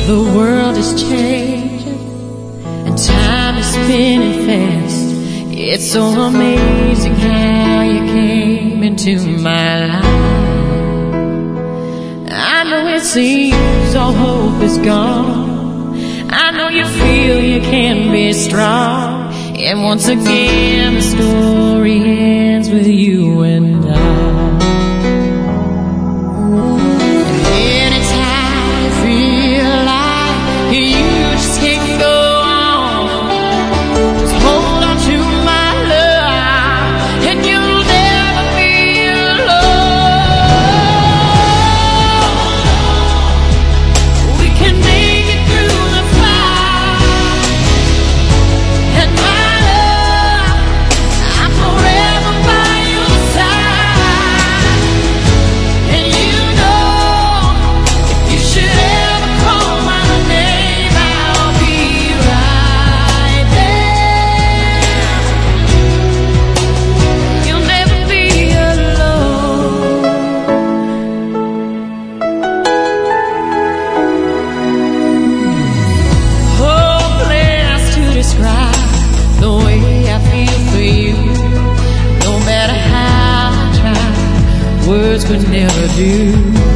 The world is changing and time is spinning fast. It's so amazing how you came into my life. I know it seems all hope is gone. I know you feel you can be strong. And once again the story ends with you and I. Words could never do.